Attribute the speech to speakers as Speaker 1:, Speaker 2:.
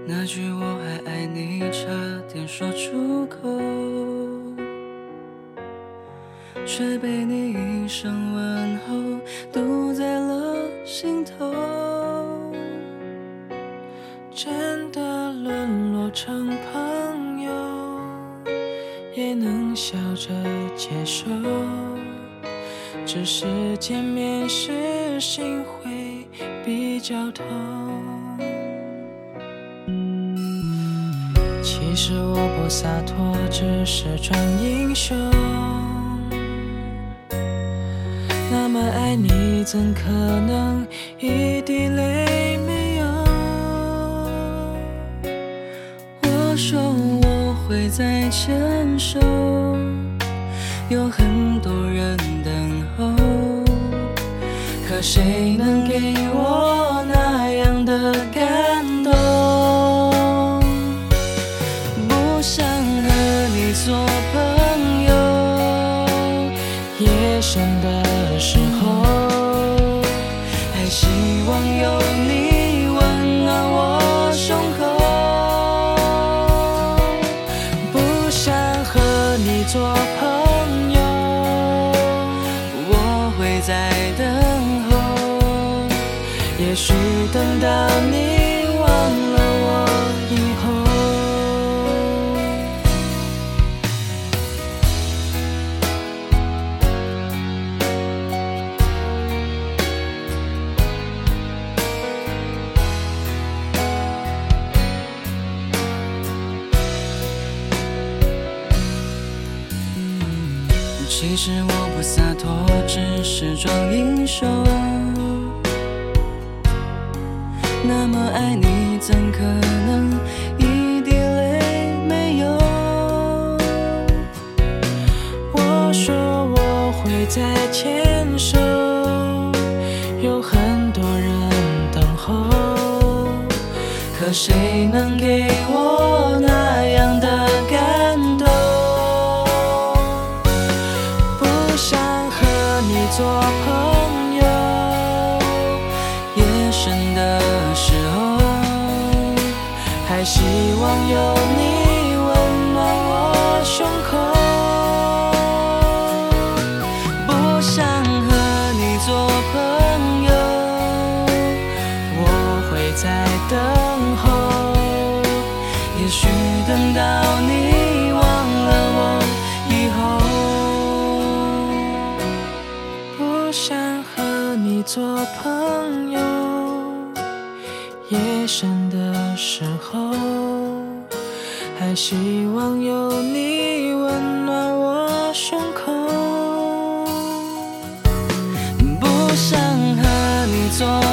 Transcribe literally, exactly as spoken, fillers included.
Speaker 1: 那句我还爱你差点说出口，却被你一声问候堵在了心头。
Speaker 2: 真的沦落成朋友，也能笑着接受，只是见面时心会比较痛。其实我不洒脱，只是装英雄。那么爱你，怎可能一滴泪没有？
Speaker 1: 我说我会再牵手，有很多人等候，可谁能给我那样的感动？不想和你做朋友，
Speaker 2: 夜深的时候，
Speaker 1: 还希望有你温暖我胸口。
Speaker 2: 不想和你做朋友，
Speaker 1: 我会在等候，
Speaker 2: 也许等到你忘了我以后。
Speaker 1: 其实我不洒脱，只是装英雄。那么爱你，怎可能一滴泪没有？
Speaker 2: 我说我会再牵手，有很多人等候，
Speaker 1: 可谁能给我那样的感动？
Speaker 2: 不想和你做朋友，
Speaker 1: 夜深的时候，
Speaker 2: 还希望有你温暖我胸口。
Speaker 1: 不想和你做朋友，
Speaker 2: 我会在等候，
Speaker 1: 也许等到你忘了我以后。
Speaker 2: 不想和你做朋友，夜深的时候，还希望有你温暖我胸口。
Speaker 1: 不想和你做